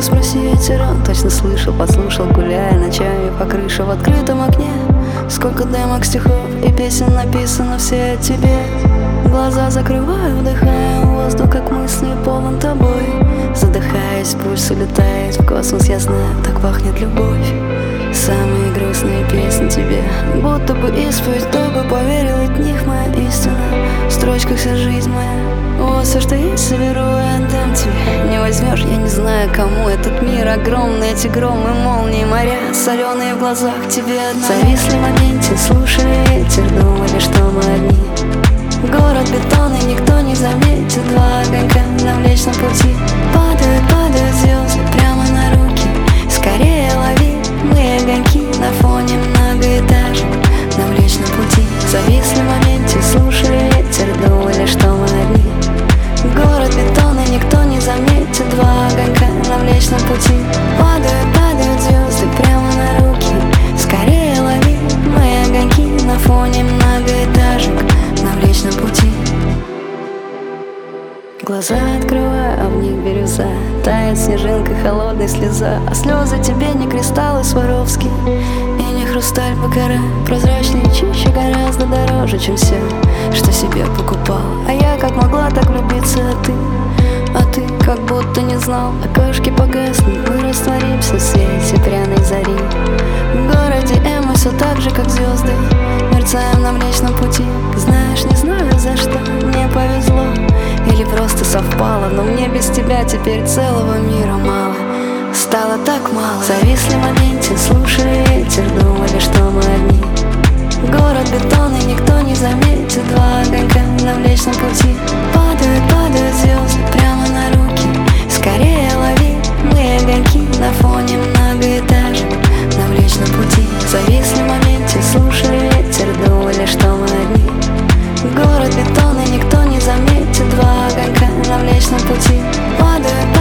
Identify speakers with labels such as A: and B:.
A: спроси ветеран. Точно слышал, подслушал, гуляя ночами по крыше в открытом окне. Сколько демок, стихов и песен написано все о тебе. Глаза закрываю, вдыхаю воздух, как мысли полон тобой. Задыхаясь, пульс улетает в космос, я знаю, так пахнет любовь. Самые грустные песни тебе, будто бы исповедь, кто бы поверил, от них моя истина. В строчках вся жизнь моя, вот все, что есть, соберу и отдам тебе. Не возьмешь, я не знаю, кому этот мир огромный. Эти громы, молнии, моря, соленые в глазах тебе одна. Зависли в моменте, слушая ветер, думали, что мы одни. Город бетонный, никто не заметит. Два огонька на Млечном пути. Падают, падают звезды прямо на руки. Скорее лови, мы огоньки на фоне многоэтажек на Млечном пути. Зависли в моменте, слушая ветер, думали, что мы одни. Город бетонный, никто не заметит. Два огонька на Млечном пути. Падают, падают звезды прямо на руки. Скорее лови, мы огоньки на фоне многоэтажек на Млечном пути. Глаза открываю, а в них бирюза. Тает снежинка, холодная слеза. А слезы тебе не кристаллы Сваровски и не хрусталь Бакара. Прозрачнее, чище, гораздо дороже, чем все, что себе покупал. А я как могла так влюбиться, а ты как будто не знал. Окошки погаснут, мы растворимся в свете пряной зари. В городе мы все так же, как звезды, мерцаем на Млечном пути. Знаешь, не знаю, за что мне повезло или просто совпало, но мне без тебя теперь целого мира мало. Стало так мало. Зависли в моменте, слушая ветер, думали, что мы одни. Город бетонный, никто не заметит. Два огонька на Млечном пути. Падают, падают звезды прямо на руки. Скорее лови, мы огоньки на фоне многоэтажек на Млечном пути. Зависли в моменте, слушая ветер, думали, что мы одни. Город бетонный, никто не заметит. Два огонька на Млечном пути. Падают,